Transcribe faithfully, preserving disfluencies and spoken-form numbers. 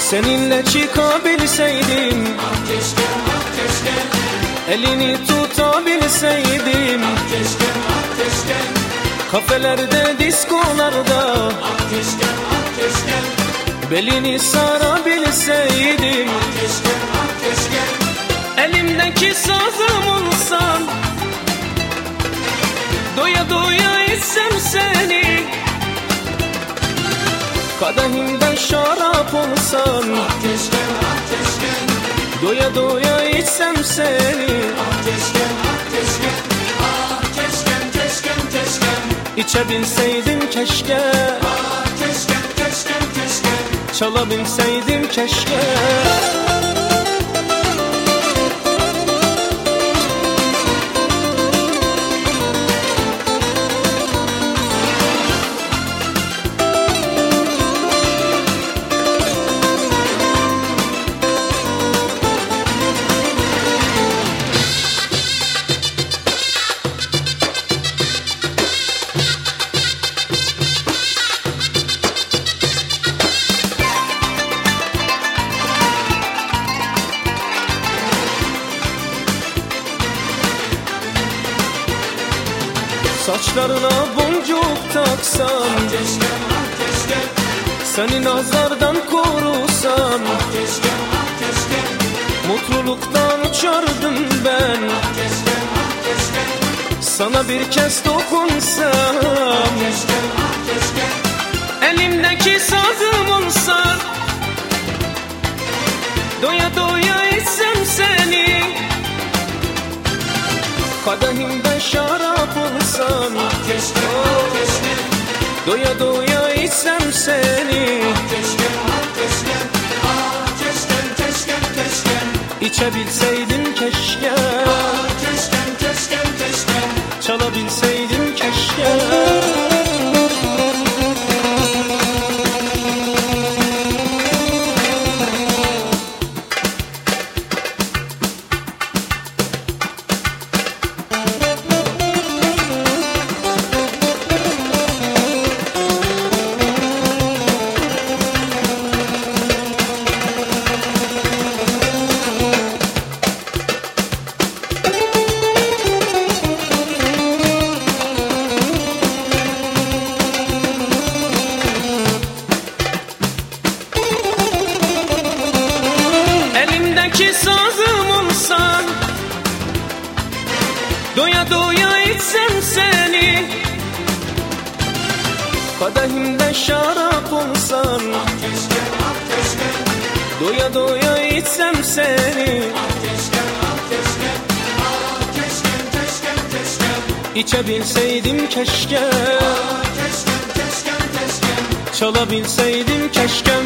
Seninle çıkabilseydim, Ah keşke, ah keşke, elini tutabilseydim, ah keşke, ah keşke, kafelerde, diskolarda ah keşke, ah keşke, belini sarabilseydim, ah keşke, ah keşke, elimdeki sazım olsan, doya doya içsem seni, kadehimden şarap olsan, ah keşke, ah keşke, doya doya içsem seni, ah keşke, ah keşke, ah keşkem, keşkem, keşkem, içebilseydim keşke, ah keşkem, keşkem, keşkem, çalabilseydim keşke. Saçlarına boncuk taksam, keşke, ah keşke, seni nazardan korusam, ah keşke, ah keşke, mutluluktan uçardım ben. keşke, ah keşke, Sana bir kez dokunsam, keşke, ah keşke, elimdeki sazım olsan, doya doya içsem seni, kadehimden şarap olsan, keşke, ah keşke, doya doya içsem seni, keşke, ah keşke, ah keşkem, keşkem, keşkem, içebilseydim keşke, ah keşkem, keşkem, keşkem, çalabilseydim keşke. Elimdeki sazım olsan, doya doya içsem seni, kadehimden şarap olsan, keşke, ah keşke, doya doya içsem seni, keşke, ah keşke, ah keşkem, keşkem, keşkem, içebilseydim keşke, ah keşkem, keşkem, keşkem, çalabilseydim keşke.